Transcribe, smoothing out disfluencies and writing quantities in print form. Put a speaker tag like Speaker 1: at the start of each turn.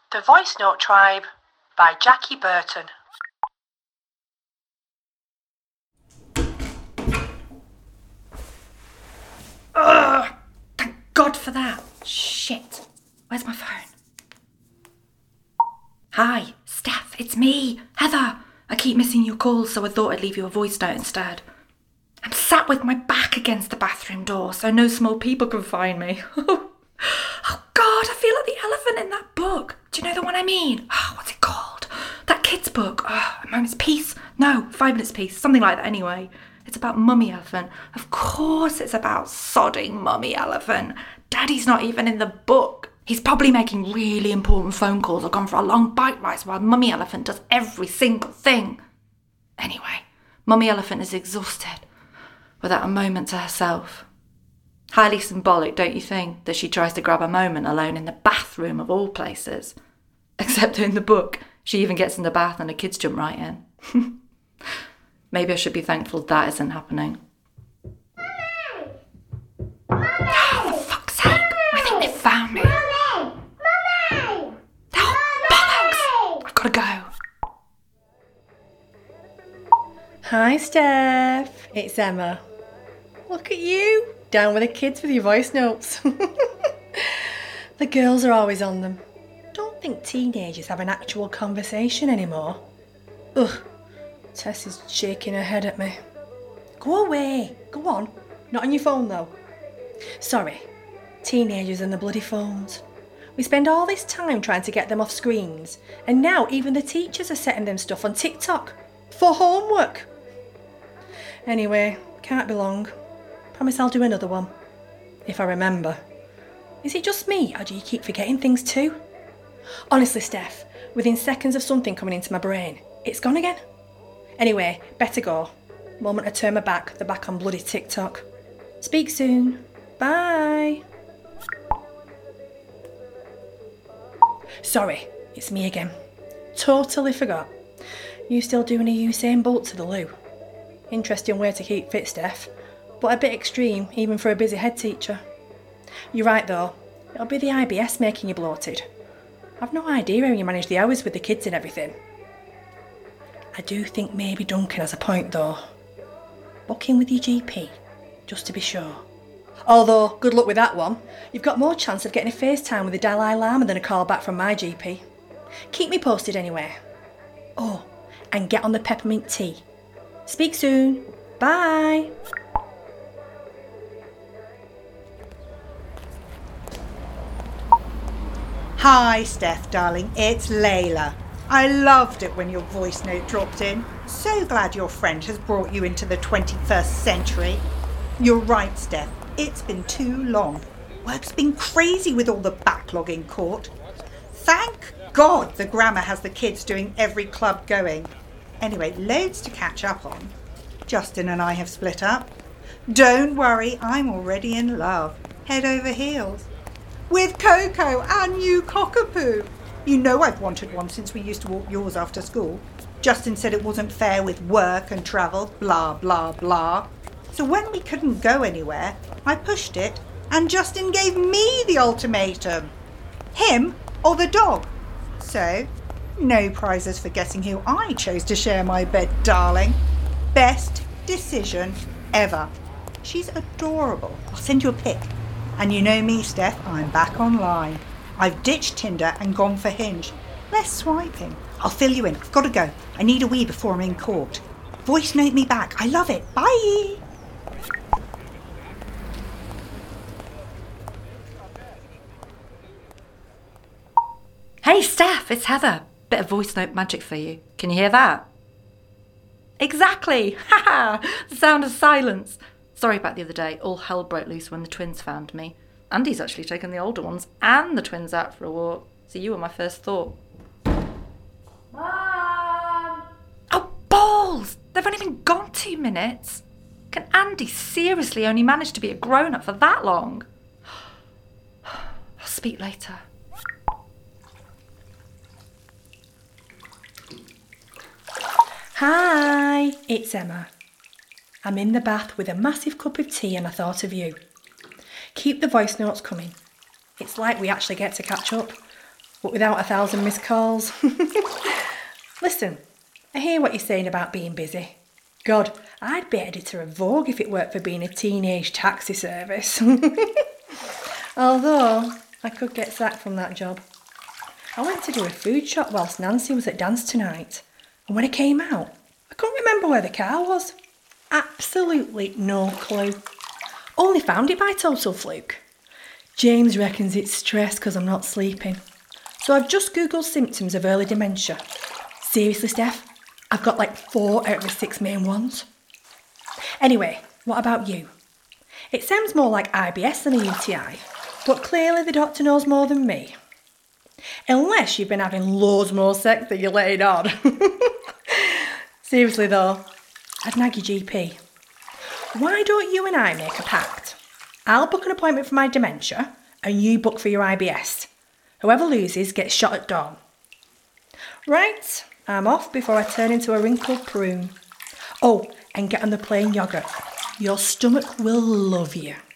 Speaker 1: The Voice Note Tribe by Jackie Burton.
Speaker 2: Ugh! Thank God for that. Shit. Where's my phone? Hi, Steph, it's me, Heather. I keep missing your calls, so I thought I'd leave you a voice note instead. I'm sat with my back against the bathroom door, so no small people can find me. Oh God, I feel like the elephant in that book. Do you know the one I mean? Oh, what's it called? That kid's book. Oh, A Moment's Peace? No, 5 Minutes Peace. Something like that anyway. It's about Mummy Elephant. Of course it's about sodding Mummy Elephant. Daddy's not even in the book. He's probably making really important phone calls or gone for a long bike ride while Mummy Elephant does every single thing. Anyway, Mummy Elephant is exhausted, without a moment to herself. Highly symbolic, don't you think, that she tries to grab a moment alone in the bathroom of all places? Except in the book, she even gets in the bath and the kids jump right in. Maybe I should be thankful that isn't happening. Oh, for fuck's sake, I think they found me. Oh, bollocks! I've got to go.
Speaker 3: Hi, Steph. It's Emma. Look at you, down with the kids with your voice notes. The girls are always on them. Don't think teenagers have an actual conversation anymore. Ugh, Tess is shaking her head at me. Go away. Go on. Not on your phone, though. Sorry. Teenagers and the bloody phones. We spend all this time trying to get them off screens, and now even the teachers are setting them stuff on TikTok for homework. Anyway, can't be long. Promise I'll do another one. If I remember. Is it just me, or do you keep forgetting things too? Honestly, Steph, within seconds of something coming into my brain, it's gone again. Anyway, better go. Moment I turn my back, they're back on bloody TikTok. Speak soon. Bye. Sorry, it's me again. Totally forgot. You still doing a Usain Bolt to the loo? Interesting way to keep fit, Steph, but a bit extreme even for a busy head teacher. You're right though, it'll be the IBS making you bloated. I've no idea how you manage the hours with the kids and everything. I do think maybe Duncan has a point though. Book in with your GP, just to be sure. Although, good luck with that one. You've got more chance of getting a FaceTime with the Dalai Lama than a call back from my GP. Keep me posted anyway. Oh, and get on the peppermint tea. Speak soon. Bye.
Speaker 4: Hi, Steph, darling. It's Layla. I loved it when your voice note dropped in. So glad your friend has brought you into the 21st century. You're right, Steph. It's been too long. Work's been crazy with all the backlog in court. Thank God the grammar has the kids doing every club going. Anyway, loads to catch up on. Justin and I have split up. Don't worry, I'm already in love. Head over heels. With Coco, our new cockapoo. You know I've wanted one since we used to walk yours after school. Justin said it wasn't fair with work and travel, blah, blah, blah. So when we couldn't go anywhere, I pushed it and Justin gave me the ultimatum. Him or the dog. So, no prizes for guessing who I chose to share my bed, darling. Best decision ever. She's adorable. I'll send you a pic. And you know me, Steph, I'm back online. I've ditched Tinder and gone for Hinge. Less swiping. I'll fill you in. I've got to go. I need a wee before I'm in court. Voice note me back. I love it. Bye.
Speaker 2: Hey Steph, it's Heather. Bit of voice note magic for you. Can you hear that? Exactly! Haha! The sound of silence. Sorry about the other day. All hell broke loose when the twins found me. Andy's actually taken the older ones and the twins out for a walk. So you were my first thought. Mom! Oh, balls! They've only been gone 2 minutes. Can Andy seriously only manage to be a grown-up for that long? I'll speak later.
Speaker 3: Hi, it's Emma. I'm in the bath with a massive cup of tea and I thought of you. Keep the voice notes coming. It's like we actually get to catch up. but without 1,000 missed calls. Listen, I hear what you're saying about being busy. God, I'd be editor of Vogue if it weren't for being a teenage taxi service. Although, I could get sacked from that job. I went to do a food shop whilst Nancy was at dance tonight, and when I came out, I couldn't remember where the car was. Absolutely no clue. Only found it by total fluke. James reckons it's stress because I'm not sleeping. So I've just Googled symptoms of early dementia. Seriously, Steph, I've got like 4 out of the 6 main ones. Anyway, what about you? It sounds more like IBS than a UTI, but clearly the doctor knows more than me. Unless you've been having loads more sex than you're letting on. Seriously though, I'd nag your GP. Why don't you and I make a pact? I'll book an appointment for my dementia and you book for your IBS. Whoever loses gets shot at dawn. Right, I'm off before I turn into a wrinkled prune. Oh, and get on the plain yoghurt. Your stomach will love you.